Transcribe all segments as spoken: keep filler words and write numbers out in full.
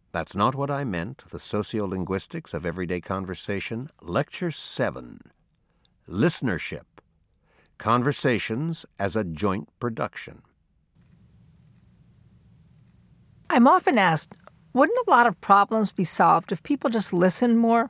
That's Not What I Meant, The Sociolinguistics of Everyday Conversation, Lecture seven, Listenership, Conversations as a Joint Production. I'm often asked, wouldn't a lot of problems be solved if people just listened more?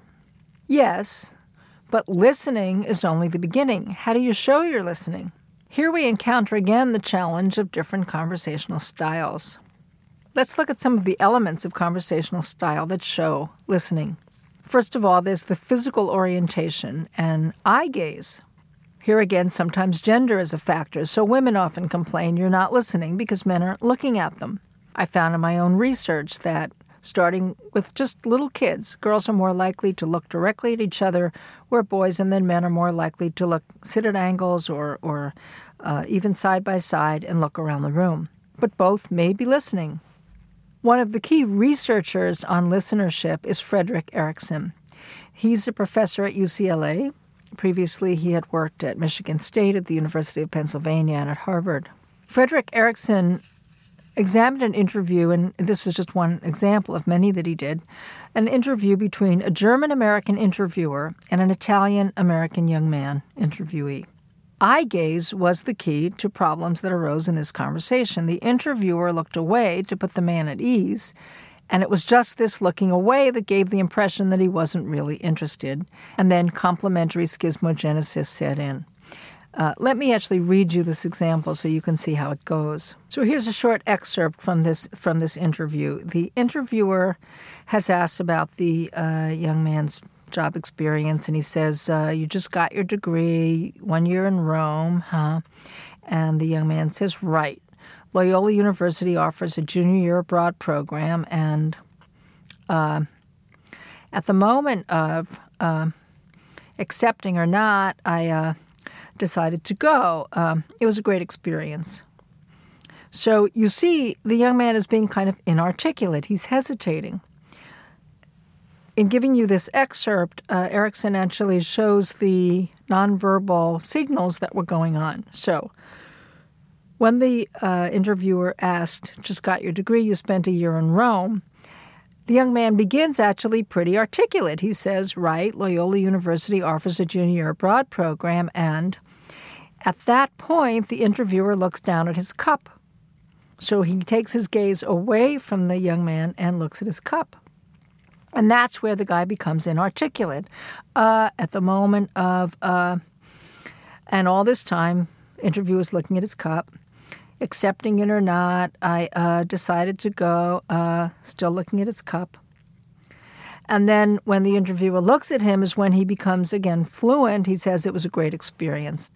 Yes, but listening is only the beginning. How do you show you're listening? Here we encounter again the challenge of different conversational styles. Let's look at some of the elements of conversational style that show listening. First of all, there's the physical orientation and eye gaze. Here again, sometimes gender is a factor, so women often complain you're not listening because men aren't looking at them. I found in my own research that starting with just little kids, girls are more likely to look directly at each other, where boys and then men are more likely to look, sit at angles or, or uh, even side by side and look around the room. But both may be listening. One of the key researchers on listenership is Frederick Erikson. He's a professor at U C L A. Previously, he had worked at Michigan State, at the University of Pennsylvania, and at Harvard. Frederick Erikson examined an interview, and this is just one example of many that he did, an interview between a German-American interviewer and an Italian-American young man interviewee. Eye gaze was the key to problems that arose in this conversation. The interviewer looked away to put the man at ease, and it was just this looking away that gave the impression that he wasn't really interested, and then complementary schismogenesis set in. Uh, let me actually read you this example so you can see how it goes. So here's a short excerpt from this from this interview. The interviewer has asked about the uh, young man's job experience, and he says, uh, you just got your degree, one year in Rome, huh? And the young man says, right. Loyola University offers a junior year abroad program, and uh, at the moment of uh, accepting or not, I uh, decided to go. Um, it was a great experience. So you see, the young man is being kind of inarticulate. He's hesitating. In giving you this excerpt, uh, Erikson actually shows the nonverbal signals that were going on. So when the uh, interviewer asked, just got your degree, you spent a year in Rome, the young man begins actually pretty articulate. He says, right, Loyola University offers a junior year abroad program, and at that point, the interviewer looks down at his cup. So he takes his gaze away from the young man and looks at his cup. And that's where the guy becomes inarticulate. Uh, at the moment of, uh, and all this time, interviewer is looking at his cup, accepting it or not, I uh, decided to go, uh, still looking at his cup. And then when the interviewer looks at him is when he becomes, again, fluent. He says it was a great experience.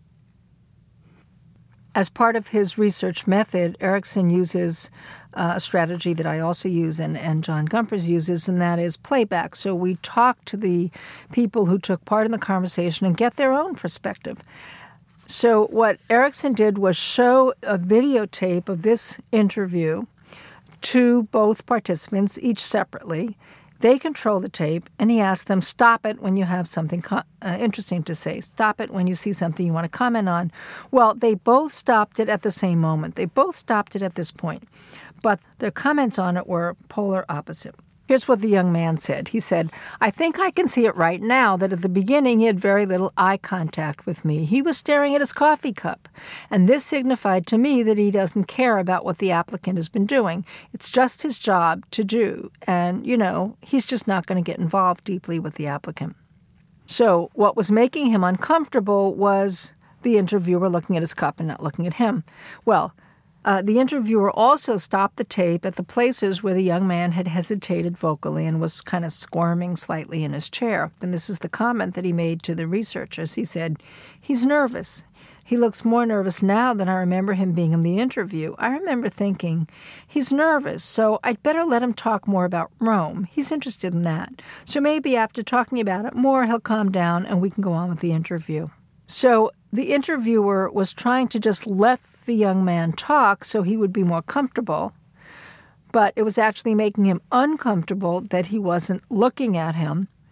As part of his research method, Erikson uses uh, a strategy that I also use and, and John Gumperz uses, and that is playback. So we talk to the people who took part in the conversation and get their own perspective. So what Erikson did was show a videotape of this interview to both participants, each separately. They control the tape, and he asked them, stop it when you have something co- uh, interesting to say. Stop it when you see something you want to comment on. Well, they both stopped it at the same moment. They both stopped it at this point. But their comments on it were polar opposite. Here's what the young man said. He said, I think I can see it right now that at the beginning he had very little eye contact with me. He was staring at his coffee cup, and this signified to me that he doesn't care about what the applicant has been doing. It's just his job to do, and, you know, he's just not going to get involved deeply with the applicant. So what was making him uncomfortable was the interviewer looking at his cup and not looking at him. Well, Uh, the interviewer also stopped the tape at the places where the young man had hesitated vocally and was kind of squirming slightly in his chair. And this is the comment that he made to the researchers. He said, he's nervous. He looks more nervous now than I remember him being in the interview. I remember thinking, he's nervous, so I'd better let him talk more about Rome. He's interested in that. So maybe after talking about it more, he'll calm down and we can go on with the interview. So the interviewer was trying to just let the young man talk so he would be more comfortable, but it was actually making him uncomfortable that he wasn't looking at him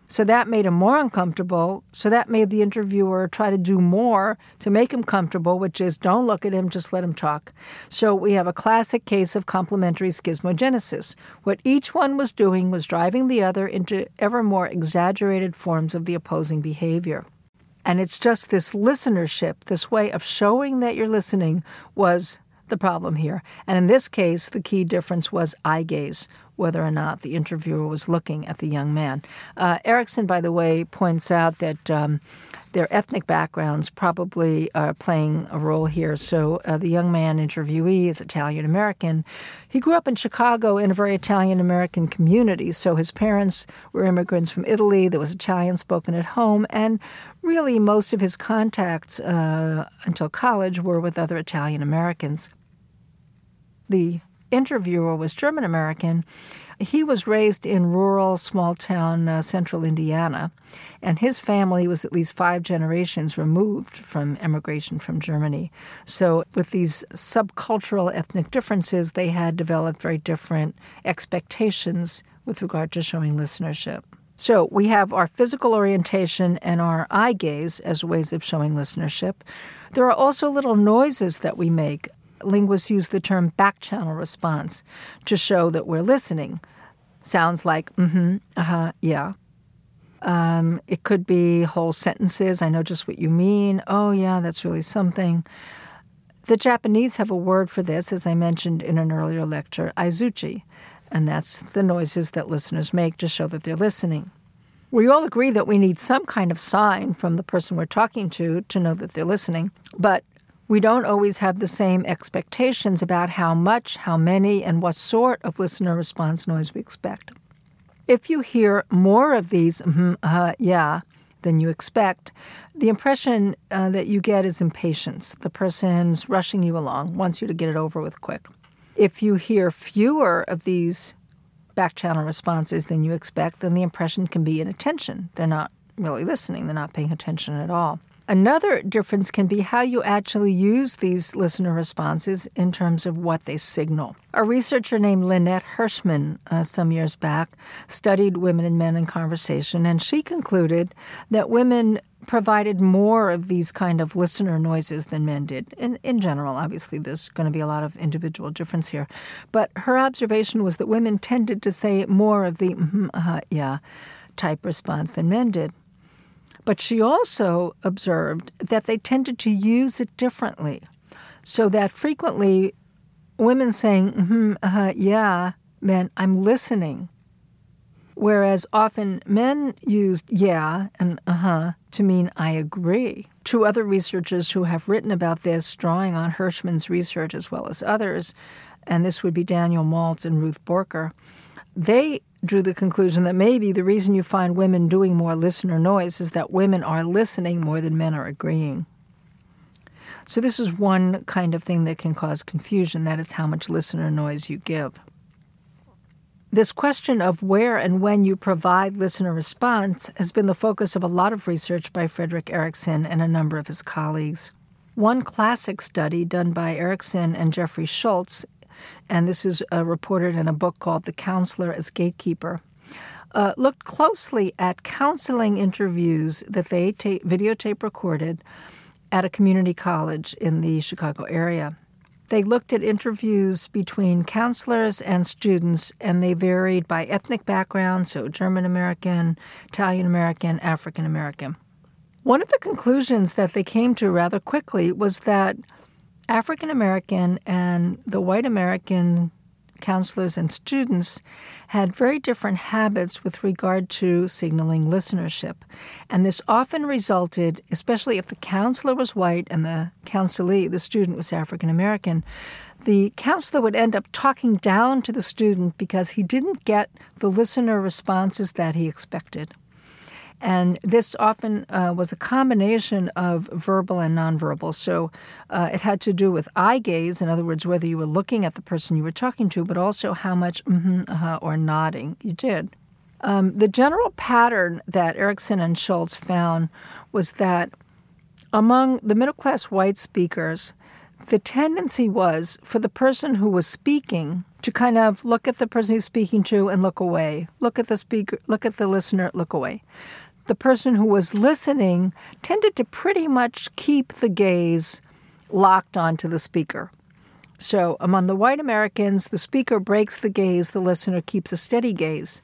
So that made him more uncomfortable. So that made the interviewer try to do more to make him comfortable, which is don't look at him, just let him talk. So we have a classic case of complementary schismogenesis. What each one was doing was driving the other into ever more exaggerated forms of the opposing behavior. And it's just this listenership, this way of showing that you're listening was the problem here. And in this case, the key difference was eye gaze, whether or not the interviewer was looking at the young man. Uh, Erikson, by the way, points out that um, their ethnic backgrounds probably are playing a role here. So uh, the young man interviewee is Italian-American. He grew up in Chicago in a very Italian-American community. So his parents were immigrants from Italy. There was Italian spoken at home. And really most of his contacts uh, until college were with other Italian-Americans. The interviewer was German-American. He was raised in rural, small-town uh, central Indiana, and his family was at least five generations removed from emigration from Germany. So with these subcultural ethnic differences, they had developed very different expectations with regard to showing listenership. So we have our physical orientation and our eye gaze as ways of showing listenership. There are also little noises that we make. Linguists use the term back-channel response to show that we're listening. Sounds like, mm-hmm, uh-huh, yeah. Um, it could be whole sentences. I know just what you mean. Oh, yeah, that's really something. The Japanese have a word for this, as I mentioned in an earlier lecture, aizuchi, and that's the noises that listeners make to show that they're listening. We all agree that we need some kind of sign from the person we're talking to to know that they're listening, but we don't always have the same expectations about how much, how many, and what sort of listener response noise we expect. If you hear more of these, mm-hmm, uh, yeah, than you expect, the impression uh, that you get is impatience. The person's rushing you along, wants you to get it over with quick. If you hear fewer of these back-channel responses than you expect, then the impression can be inattention. They're not really listening. They're not paying attention at all. Another difference can be how you actually use these listener responses in terms of what they signal. A researcher named Lynette Hirschman uh, some years back studied women and men in conversation, and she concluded that women provided more of these kind of listener noises than men did. In, in general, obviously, there's going to be a lot of individual difference here. But her observation was that women tended to say more of the mm-hmm, uh, yeah type response than men did. But she also observed that they tended to use it differently, so that frequently women saying, mm-hmm, uh, yeah, meant I'm listening, whereas often men used yeah and uh-huh to mean I agree. Two other researchers who have written about this, drawing on Hirschman's research as well as others, and this would be Daniel Maltz and Ruth Borker, they drew the conclusion that maybe the reason you find women doing more listener noise is that women are listening more than men are agreeing. So this is one kind of thing that can cause confusion. That is how much listener noise you give. This question of where and when you provide listener response has been the focus of a lot of research by Frederick Erikson and a number of his colleagues. One classic study done by Erikson and Jeffrey Schultz, and this is uh, reported in a book called The Counselor as Gatekeeper, uh, looked closely at counseling interviews that they ta- videotape recorded at a community college in the Chicago area. They looked at interviews between counselors and students, and they varied by ethnic background, so German-American, Italian-American, African-American. One of the conclusions that they came to rather quickly was that African-American and the white American counselors and students had very different habits with regard to signaling listenership. And this often resulted, especially if the counselor was white and the counselee, the student, was African-American, the counselor would end up talking down to the student because he didn't get the listener responses that he expected. And this often uh, was a combination of verbal and nonverbal. So uh, it had to do with eye gaze, in other words, whether you were looking at the person you were talking to, but also how much mm-hmm, uh-huh, or nodding you did. Um, the general pattern that Erikson and Schultz found was that among the middle-class white speakers, the tendency was for the person who was speaking to kind of look at the person he's speaking to and look away. Look at the speaker, look at the listener, look away. The person who was listening tended to pretty much keep the gaze locked onto the speaker. So among the white Americans, the speaker breaks the gaze, the listener keeps a steady gaze.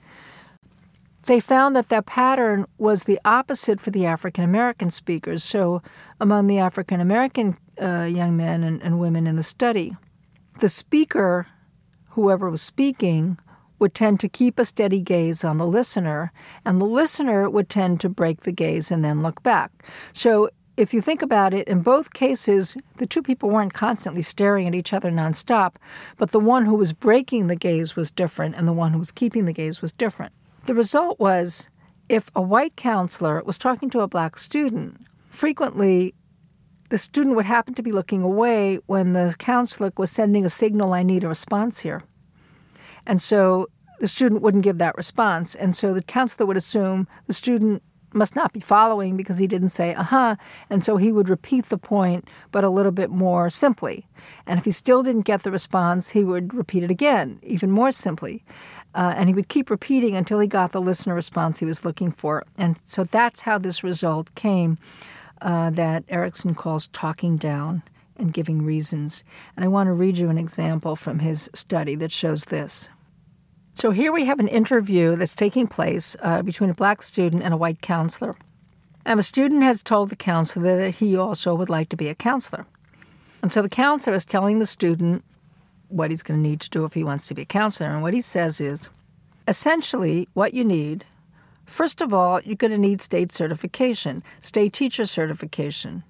They found that that pattern was the opposite for the African-American speakers. So among the African-American uh, young men and, and women in the study, the speaker, whoever was speaking, would tend to keep a steady gaze on the listener, and the listener would tend to break the gaze and then look back. So if you think about it, in both cases, the two people weren't constantly staring at each other nonstop, but the one who was breaking the gaze was different, and the one who was keeping the gaze was different. The result was, if a white counselor was talking to a black student, frequently the student would happen to be looking away when the counselor was sending a signal, I need a response here. And so the student wouldn't give that response. And so the counselor would assume the student must not be following because he didn't say, uh-huh. And so he would repeat the point, but a little bit more simply. And if he still didn't get the response, he would repeat it again, even more simply. Uh, and he would keep repeating until he got the listener response he was looking for. And so that's how this result came uh, that Erikson calls talking down and giving reasons. And I want to read you an example from his study that shows this. So here we have an interview that's taking place uh, between a black student and a white counselor. And the student has told the counselor that he also would like to be a counselor. And so the counselor is telling the student what he's going to need to do if he wants to be a counselor. And what he says is, essentially, what you need, first of all, you're going to need state certification, state teacher certification.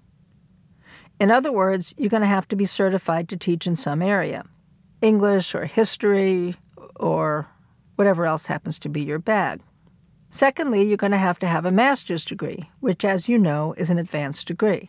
In other words, you're going to have to be certified to teach in some area, English or history or whatever else happens to be your bag. Secondly, you're going to have to have a master's degree, which, as you know, is an advanced degree.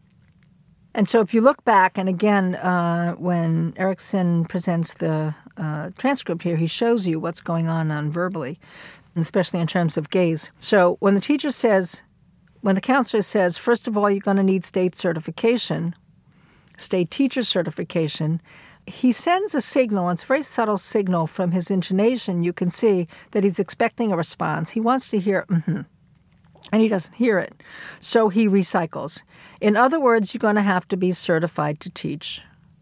And so if you look back, and again, uh, when Erikson presents the uh, transcript here, he shows you what's going on non-verbally, especially in terms of gaze. So when the teacher says, when the counselor says, first of all, you're going to need state certification, state teacher certification, he sends a signal, and it's a very subtle signal from his intonation. You can see that he's expecting a response. He wants to hear, mm-hmm, and he doesn't hear it. So he recycles. In other words, you're going to have to be certified to teach.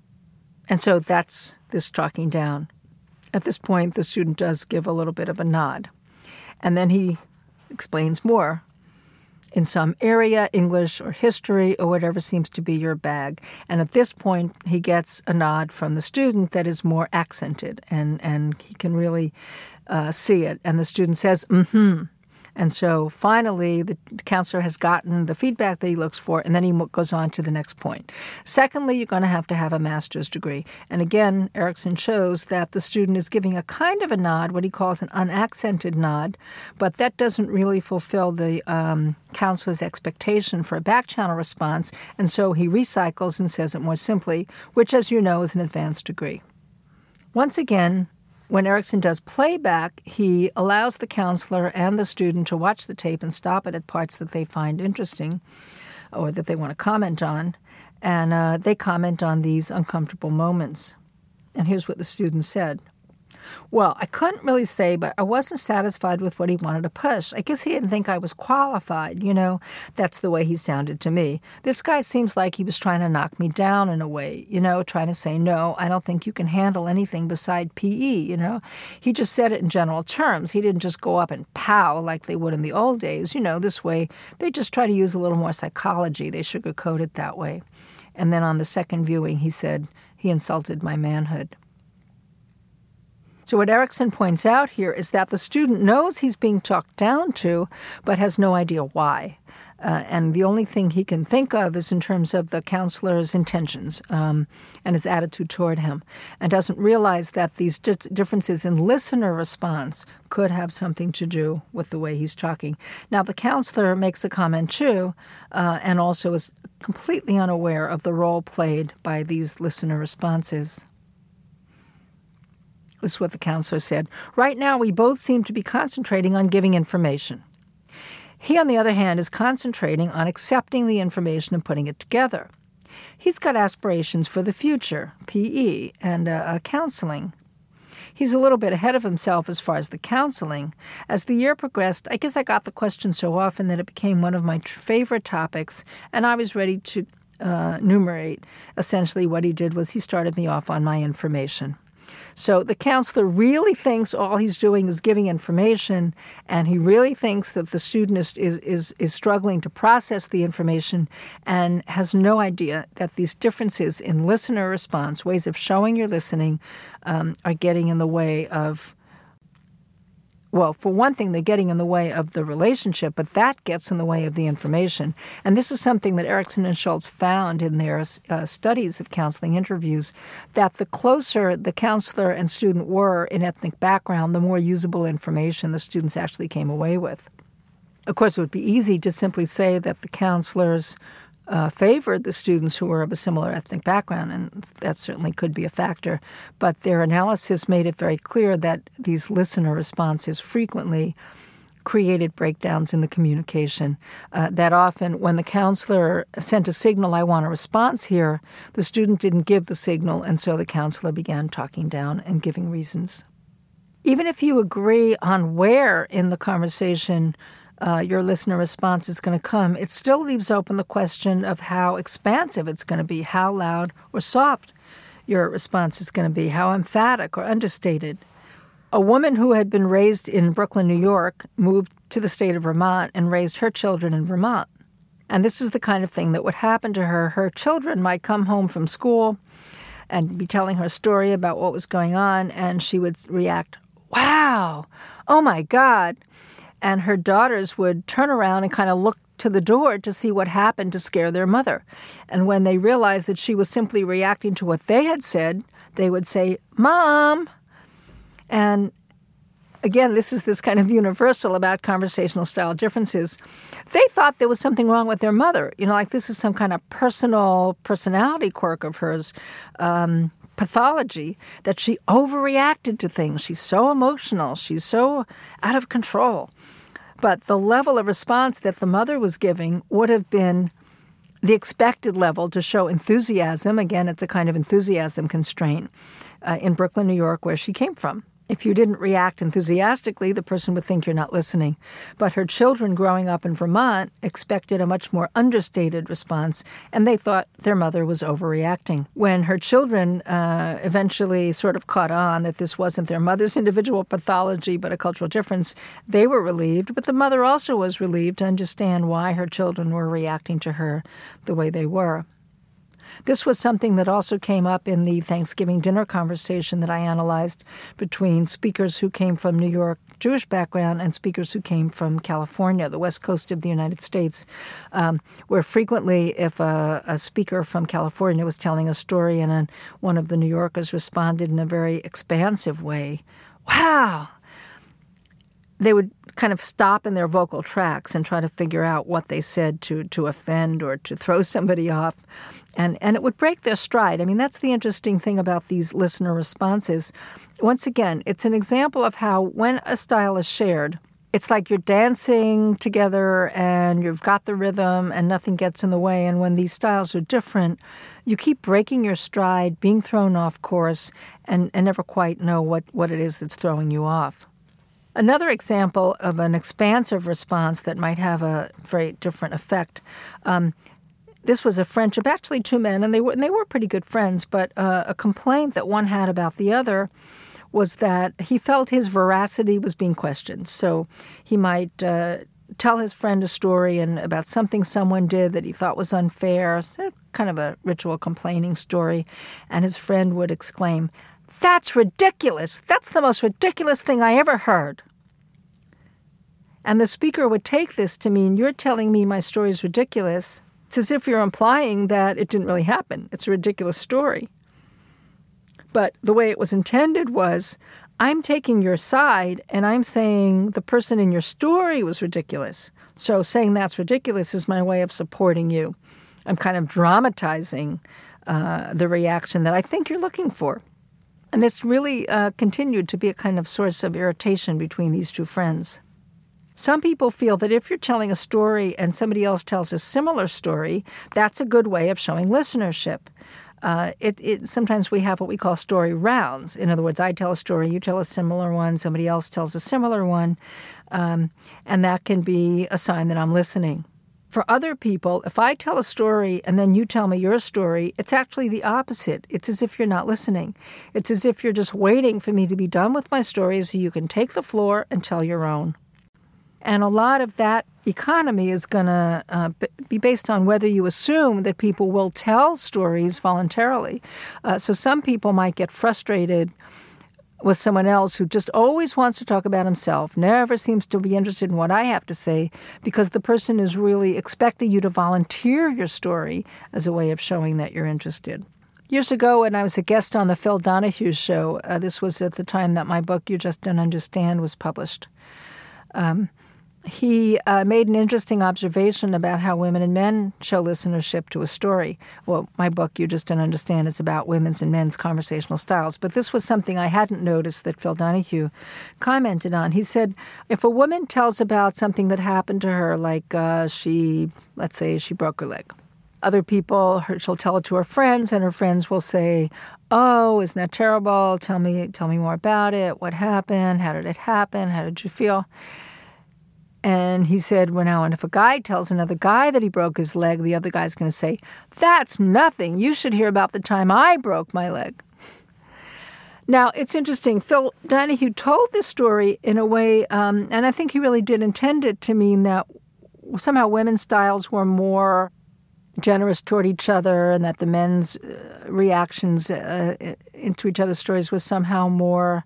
And so that's this talking down. At this point, the student does give a little bit of a nod. And then he explains more. In some area, English or history or whatever seems to be your bag. And at this point, he gets a nod from the student that is more accented, and, and he can really uh, see it. And the student says, mm-hmm. And so finally, the counselor has gotten the feedback that he looks for, and then he goes on to the next point. Secondly, you're going to have to have a master's degree. And again, Erikson shows that the student is giving a kind of a nod, what he calls an unaccented nod, but that doesn't really fulfill the um, counselor's expectation for a back-channel response, and so he recycles and says it more simply, which, as you know, is an advanced degree. Once again, when Erikson does playback, he allows the counselor and the student to watch the tape and stop it at parts that they find interesting or that they want to comment on, and uh, they comment on these uncomfortable moments. And here's what the student said. Well, I couldn't really say, but I wasn't satisfied with what he wanted to push. I guess he didn't think I was qualified, you know. That's the way he sounded to me. This guy seems like he was trying to knock me down in a way, you know, trying to say, no, I don't think you can handle anything beside P E, you know. He just said it in general terms. He didn't just go up and pow like they would in the old days. You know, this way, they just try to use a little more psychology. They sugarcoat it that way. And then on the second viewing, he said, he insulted my manhood. So what Erikson points out here is that the student knows he's being talked down to, but has no idea why. Uh, and the only thing he can think of is in terms of the counselor's intentions um, and his attitude toward him, and doesn't realize that these di- differences in listener response could have something to do with the way he's talking. Now, the counselor makes a comment, too, uh, and also is completely unaware of the role played by these listener responses. This is what the counselor said. Right now, we both seem to be concentrating on giving information. He, on the other hand, is concentrating on accepting the information and putting it together. He's got aspirations for the future, P E, and uh, uh, counseling. He's a little bit ahead of himself as far as the counseling. As the year progressed, I guess I got the question so often that it became one of my t- favorite topics, and I was ready to uh, enumerate. Essentially what he did was he started me off on my information. So the counselor really thinks all he's doing is giving information, and he really thinks that the student is, is, is, is struggling to process the information and has no idea that these differences in listener response, ways of showing you're listening, um, are getting in the way of, well, for one thing, they're getting in the way of the relationship, but that gets in the way of the information. And this is something that Erickson and Schultz found in their uh, studies of counseling interviews, that the closer the counselor and student were in ethnic background, the more usable information the students actually came away with. Of course, it would be easy to simply say that the counselors Uh, favored the students who were of a similar ethnic background, and that certainly could be a factor. But their analysis made it very clear that these listener responses frequently created breakdowns in the communication. Uh, that often when the counselor sent a signal, I want a response here, the student didn't give the signal, and so the counselor began talking down and giving reasons. Even if you agree on where in the conversation Uh, your listener response is going to come, it still leaves open the question of how expansive it's going to be, how loud or soft your response is going to be, how emphatic or understated. A woman who had been raised in Brooklyn, New York, moved to the state of Vermont and raised her children in Vermont. And this is the kind of thing that would happen to her. Her children might come home from school and be telling her a story about what was going on, and she would react, "Wow, oh my God." And her daughters would turn around and kind of look to the door to see what happened to scare their mother. And when they realized that she was simply reacting to what they had said, they would say, "Mom." And again, this is this kind of universal about conversational style differences. They thought there was something wrong with their mother. You know, like this is some kind of personal personality quirk of hers, um, pathology, that she overreacted to things. She's so emotional. She's so out of control. But the level of response that the mother was giving would have been the expected level to show enthusiasm. Again, it's a kind of enthusiasm constraint uh, in Brooklyn, New York, where she came from. If you didn't react enthusiastically, the person would think you're not listening. But her children growing up in Vermont expected a much more understated response, and they thought their mother was overreacting. When her children uh, eventually sort of caught on that this wasn't their mother's individual pathology but a cultural difference, they were relieved. But the mother also was relieved to understand why her children were reacting to her the way they were. This was something that also came up in the Thanksgiving dinner conversation that I analyzed between speakers who came from New York Jewish background and speakers who came from California, the west coast of the United States, um, where frequently if a, a speaker from California was telling a story and a, one of the New Yorkers responded in a very expansive way, "Wow," they would kind of stop in their vocal tracks and try to figure out what they said to to offend or to throw somebody off. And and it would break their stride. I mean, that's the interesting thing about these listener responses. Once again, it's an example of how when a style is shared, it's like you're dancing together and you've got the rhythm and nothing gets in the way. And when these styles are different, you keep breaking your stride, being thrown off course, and, and never quite know what, what it is that's throwing you off. Another example of an expansive response that might have a very different effect. Um, this was a friendship, actually two men, and they were and they were pretty good friends. But uh, a complaint that one had about the other was that he felt his veracity was being questioned. So he might uh, tell his friend a story and about something someone did that he thought was unfair, kind of a ritual complaining story, and his friend would exclaim, "That's ridiculous. That's the most ridiculous thing I ever heard." And the speaker would take this to mean, "You're telling me my story is ridiculous." It's as if you're implying that it didn't really happen. It's a ridiculous story. But the way it was intended was, I'm taking your side and I'm saying the person in your story was ridiculous. So saying that's ridiculous is my way of supporting you. I'm kind of dramatizing uh, the reaction that I think you're looking for. And this really uh, continued to be a kind of source of irritation between these two friends. Some people feel that if you're telling a story and somebody else tells a similar story, that's a good way of showing listenership. uh, it, it sometimes we have what we call story rounds. In other words, I tell a story, you tell a similar one, somebody else tells a similar one, um, and that can be a sign that I'm listening. For other people, if I tell a story and then you tell me your story, it's actually the opposite. It's as if you're not listening. It's as if you're just waiting for me to be done with my story so you can take the floor and tell your own. And a lot of that economy is going to uh, be based on whether you assume that people will tell stories voluntarily. Uh, so some people might get frustrated with someone else who just always wants to talk about himself, never seems to be interested in what I have to say, because the person is really expecting you to volunteer your story as a way of showing that you're interested. Years ago, when I was a guest on the Phil Donahue show, uh, this was at the time that my book, You Just Don't Understand, was published. Um, He uh, made an interesting observation about how women and men show listenership to a story. Well, my book, You Just Don't Understand, is about women's and men's conversational styles. But this was something I hadn't noticed that Phil Donahue commented on. He said, if a woman tells about something that happened to her, like uh, she, let's say she broke her leg. Other people, her, she'll tell it to her friends, and her friends will say, oh, isn't that terrible? Tell me, tell me more about it. What happened? How did it happen? How did you feel? And he said, well, now, and if a guy tells another guy that he broke his leg, the other guy's going to say, that's nothing. You should hear about the time I broke my leg. Now, it's interesting. Phil Donahue told this story in a way, um, and I think he really did intend it to mean that somehow women's styles were more generous toward each other, and that the men's uh, reactions uh, into each other's stories was somehow more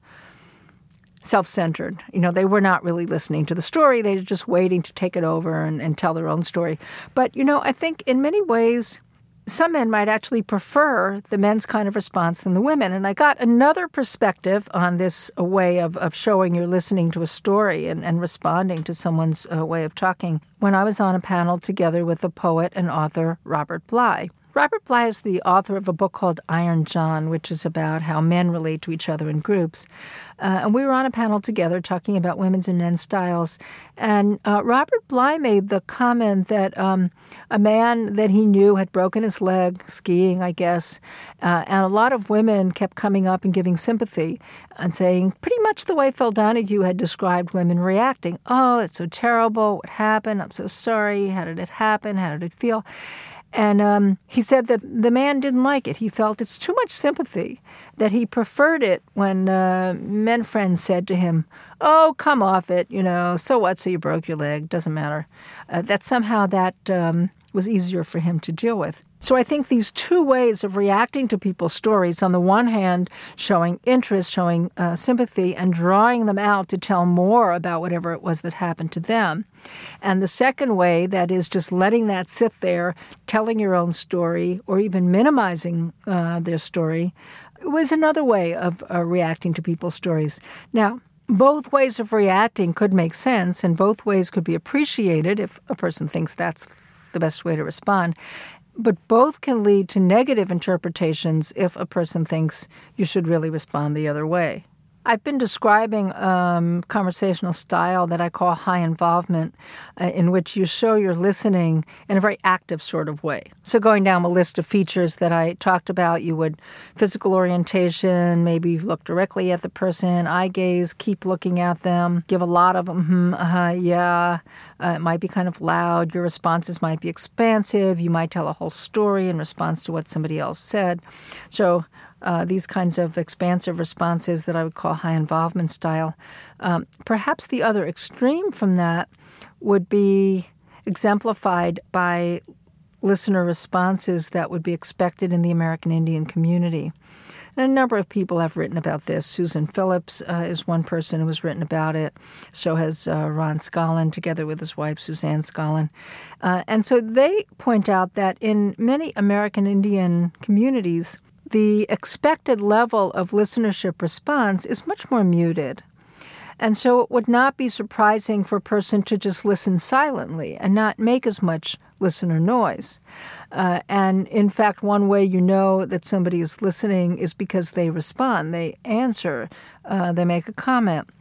self-centered. You know, they were not really listening to the story. They were just waiting to take it over and, and tell their own story. But, you know, I think in many ways, some men might actually prefer the men's kind of response than the women. And I got another perspective on this uh, way of, of showing you're listening to a story and, and responding to someone's uh, way of talking when I was on a panel together with the poet and author Robert Bly. Robert Bly is the author of a book called Iron John, which is about how men relate to each other in groups. Uh, and we were on a panel together talking about women's and men's styles. And uh, Robert Bly made the comment that um, a man that he knew had broken his leg skiing, I guess, uh, and a lot of women kept coming up and giving sympathy and saying pretty much the way Phil Donahue had described women reacting. Oh, it's so terrible. What happened? I'm so sorry. How did it happen? How did it feel? And um, he said that the man didn't like it. He felt it's too much sympathy, that he preferred it when uh, men friends said to him, oh, come off it, you know, so what, so you broke your leg, doesn't matter. Uh, that somehow that um, was easier for him to deal with. So I think these two ways of reacting to people's stories, on the one hand, showing interest, showing uh, sympathy, and drawing them out to tell more about whatever it was that happened to them. And the second way, that is just letting that sit there, telling your own story, or even minimizing uh, their story, was another way of uh, reacting to people's stories. Now, both ways of reacting could make sense, and both ways could be appreciated if a person thinks that's the best way to respond. But both can lead to negative interpretations if a person thinks you should really respond the other way. I've been describing um, conversational style that I call high involvement, uh, in which you show you're listening in a very active sort of way. So going down a list of features that I talked about, you would physical orientation, maybe look directly at the person, eye gaze, keep looking at them, give a lot of mm-hmm, uh-huh, yeah. Uh, it might be kind of loud. Your responses might be expansive. You might tell a whole story in response to what somebody else said. So Uh, these kinds of expansive responses that I would call high involvement style. Um, perhaps the other extreme from that would be exemplified by listener responses that would be expected in the American Indian community. And a number of people have written about this. Susan Phillips uh, is one person who has written about it. So has uh, Ron Scollin, together with his wife, Suzanne Scollin. Uh, and so they point out that in many American Indian communities, the expected level of listenership response is much more muted. And so it would not be surprising for a person to just listen silently and not make as much listener noise. Uh, and in fact, one way you know that somebody is listening is because they respond, they answer, uh, they make a comment.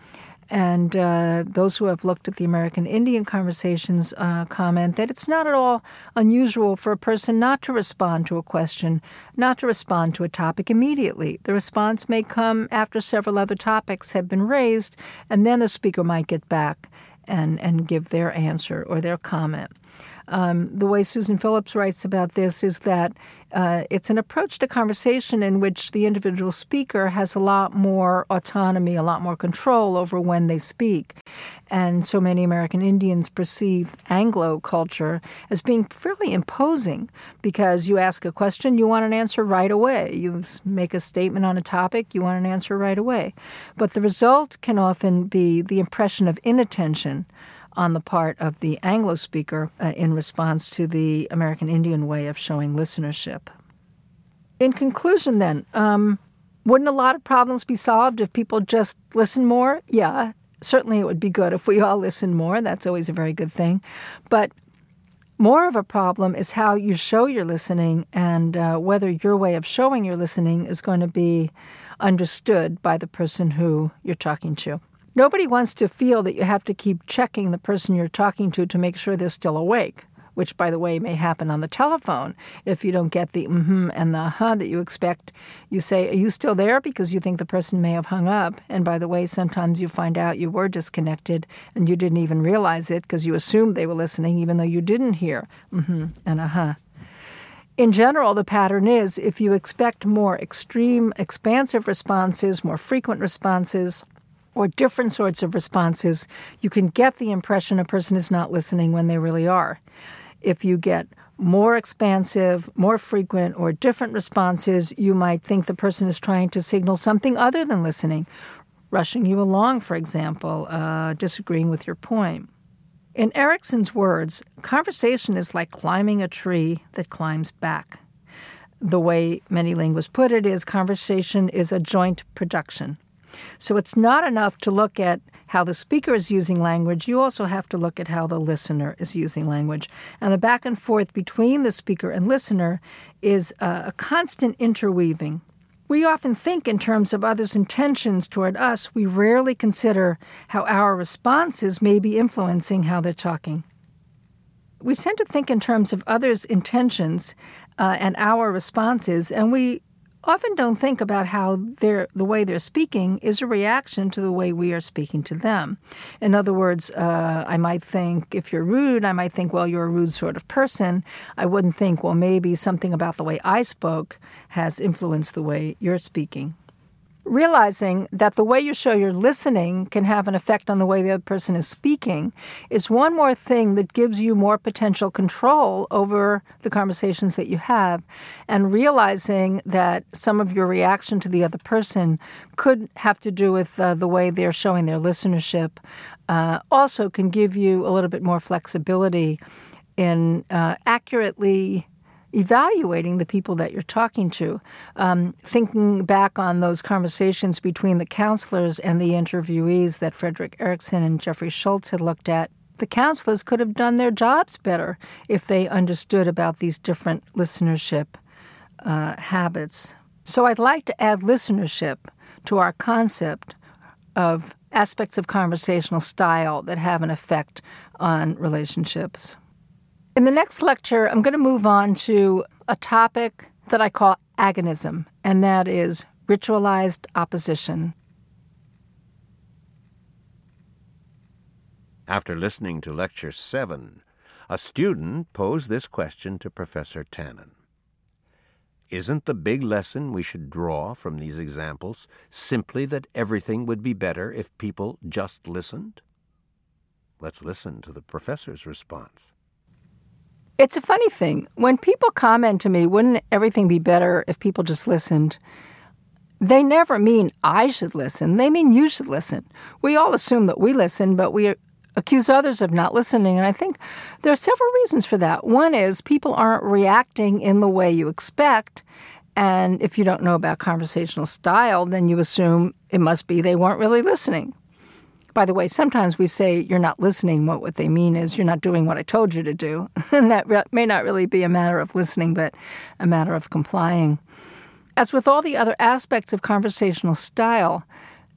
And uh, those who have looked at the American Indian conversations uh, comment that it's not at all unusual for a person not to respond to a question, not to respond to a topic immediately. The response may come after several other topics have been raised, and then the speaker might get back and, and give their answer or their comment. Um, the way Susan Phillips writes about this is that uh, it's an approach to conversation in which the individual speaker has a lot more autonomy, a lot more control over when they speak. And so many American Indians perceive Anglo culture as being fairly imposing because you ask a question, you want an answer right away. You make a statement on a topic, you want an answer right away. But the result can often be the impression of inattention on the part of the Anglo speaker uh, in response to the American Indian way of showing listenership. In conclusion, then, um, wouldn't a lot of problems be solved if people just listen more? Yeah, certainly it would be good if we all listen more. That's always a very good thing. But more of a problem is how you show your listening and uh, whether your way of showing your listening is going to be understood by the person who you're talking to. Nobody wants to feel that you have to keep checking the person you're talking to to make sure they're still awake, which, by the way, may happen on the telephone. If you don't get the mm-hmm and the huh that you expect, you say, are you still there? Because you think the person may have hung up. And by the way, sometimes you find out you were disconnected and you didn't even realize it because you assumed they were listening even though you didn't hear mm-hmm and uh-huh. In general, the pattern is if you expect more extreme, expansive responses, more frequent responses, or different sorts of responses, you can get the impression a person is not listening when they really are. If you get more expansive, more frequent, or different responses, you might think the person is trying to signal something other than listening, rushing you along, for example, uh, disagreeing with your point. In Erickson's words, conversation is like climbing a tree that climbs back. The way many linguists put it is conversation is a joint production. So it's not enough to look at how the speaker is using language. You also have to look at how the listener is using language. And the back and forth between the speaker and listener is a, a constant interweaving. We often think in terms of others' intentions toward us. We rarely consider how our responses may be influencing how they're talking. We tend to think in terms of others' intentions uh, and our responses, and we often don't think about how they're, the way they're speaking is a reaction to the way we are speaking to them. In other words, uh, I might think if you're rude, I might think, well, you're a rude sort of person. I wouldn't think, well, maybe something about the way I spoke has influenced the way you're speaking. Realizing that the way you show your listening can have an effect on the way the other person is speaking is one more thing that gives you more potential control over the conversations that you have. And realizing that some of your reaction to the other person could have to do with uh, the way they're showing their listenership uh, also can give you a little bit more flexibility in uh, accurately evaluating the people that you're talking to. Um, thinking back on those conversations between the counselors and the interviewees that Frederick Erickson and Jeffrey Schultz had looked at, the counselors could have done their jobs better if they understood about these different listenership uh, habits. So I'd like to add listenership to our concept of aspects of conversational style that have an effect on relationships. In the next lecture, I'm going to move on to a topic that I call agonism, and that is ritualized opposition. After listening to Lecture seven, a student posed this question to Professor Tannen. Isn't the big lesson we should draw from these examples simply that everything would be better if people just listened? Let's listen to the professor's response. It's a funny thing. When people comment to me, wouldn't everything be better if people just listened? They never mean I should listen. They mean you should listen. We all assume that we listen, but we accuse others of not listening. And I think there are several reasons for that. One is people aren't reacting in the way you expect. And if you don't know about conversational style, then you assume it must be they weren't really listening. By the way, sometimes we say you're not listening. What, what they mean is you're not doing what I told you to do. And that re- may not really be a matter of listening, but a matter of complying. As with all the other aspects of conversational style,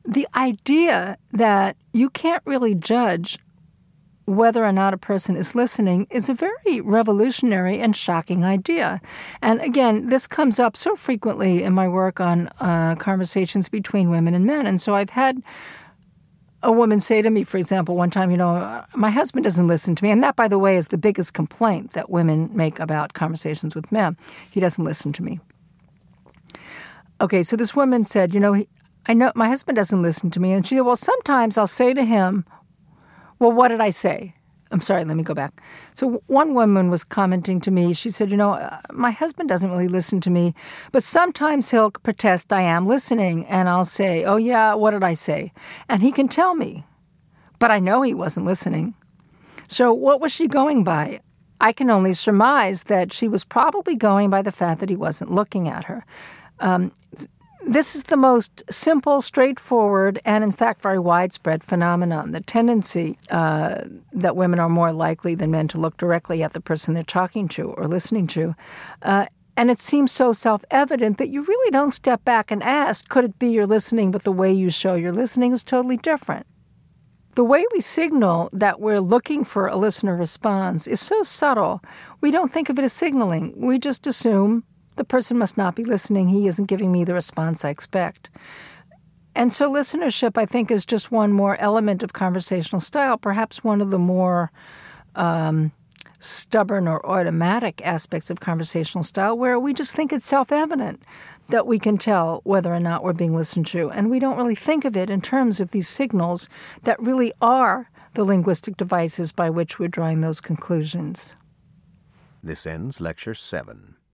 the idea that you can't really judge whether or not a person is listening is a very revolutionary and shocking idea. And again, this comes up so frequently in my work on uh, conversations between women and men. And so I've had a woman say to me, for example, one time, you know, my husband doesn't listen to me. And that, by the way, is the biggest complaint that women make about conversations with men. He doesn't listen to me. Okay, so this woman said, you know, he, I know my husband doesn't listen to me. And she said, well, sometimes I'll say to him, well, what did I say? I'm sorry, let me go back. So one woman was commenting to me. She said, you know, uh, my husband doesn't really listen to me, but sometimes he'll protest I am listening, and I'll say, oh, yeah, what did I say? And he can tell me, but I know he wasn't listening. So what was she going by? I can only surmise that she was probably going by the fact that he wasn't looking at her. Um, This is the most simple, straightforward, and in fact very widespread phenomenon. The tendency uh, that women are more likely than men to look directly at the person they're talking to or listening to. Uh, and it seems so self-evident that you really don't step back and ask, could it be you're listening, but the way you show you're listening is totally different. The way we signal that we're looking for a listener response is so subtle, we don't think of it as signaling. We just assume the person must not be listening. He isn't giving me the response I expect. And so listenership, I think, is just one more element of conversational style, perhaps one of the more um, stubborn or automatic aspects of conversational style, where we just think it's self-evident that we can tell whether or not we're being listened to. And we don't really think of it in terms of these signals that really are the linguistic devices by which we're drawing those conclusions. This ends Lecture seven.